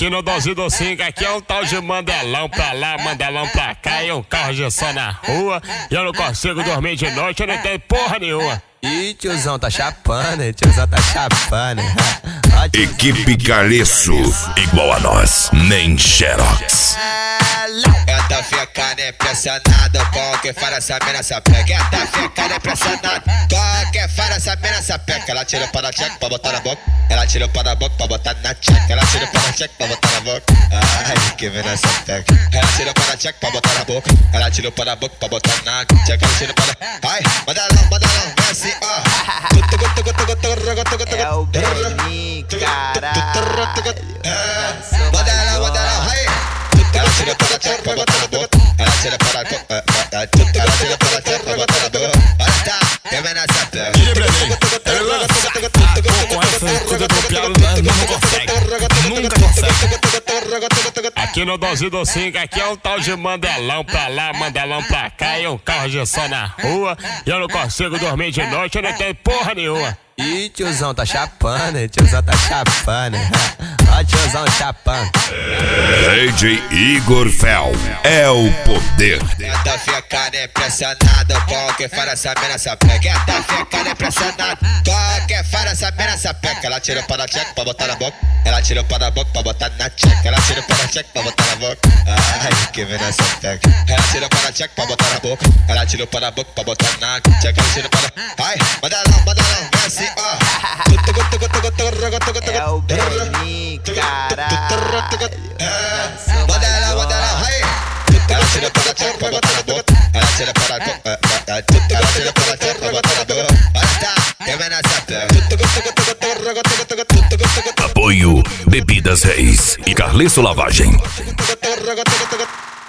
Aqui no Dose do Cinco, aqui é um tal de Mandelão pra lá, Mandelão pra cá. E um carro de som na rua. E eu não consigo dormir de noite, eu não entendo porra nenhuma. Ih, tiozão tá chapando, tiozão tá chapando. Equipe Caleço, igual a nós, nem Xerox. Ela fica impressionada com que faz essa mina sapeca. Ela fica impressionada com que faz essa mina sapeca. Ela tira o pau da tcheca pra botar na boca. Ela tira o pau da boca pra botar na tcheca. Ela tira o pau da tcheca pra botar na boca. Ai, que mina sapeca. Ela tira o pau da tcheca pra botar na boca. Ela tira o pau da boca pra botar na tcheca. Ela tira o pau da... Ai, Mandelão, vem assim, ó. É o Belinho, caralho. Mandelão, aí. Ela tira para a tcheca pra botar na boca. Ela tira para a tcheca pra botar na boca. Olha tá, que vem nessa pega. Com essa coisa do piano, não consegue. Nunca consegue. Aqui no Dose do Cinco, aqui é um tal de Mandelão pra lá, Mandelão pra cá. E um carro de som na rua. E eu não consigo dormir de noite, eu não entendo porra nenhuma. Ih, tiozão tá chapando, tiozão tá chapando. Ó, tiozão chapando. DJ Igor Fel é o poder. Ela fica impressionada com que faz essa mina sapeca. Ela fica impressionada com que faz essa mina sapeca. Ela tira o pau da tcheca pra botar na boca. Ela tira o pau da boca pra botar na tcheca. Ela tira o pau da tcheca pra botar na boca. Ai, que mina sapeca. Ela tira o pau da tcheca pra botar na boca. Ela tira o pau da boca pra botar na tcheca. Ela tira o pau da... Ai, Mandelão, vem assim, ó. É o Belinho, caralho. Mandelão, aí. Ela tira o pau da tcheca pra botar na boca. Ela tira o pau da boca. Ela tira o pau da tcheca pra botar na boca. Olha tá, que vem nessa pega. Apoio Bebidas Reis e Carleço Lavagem.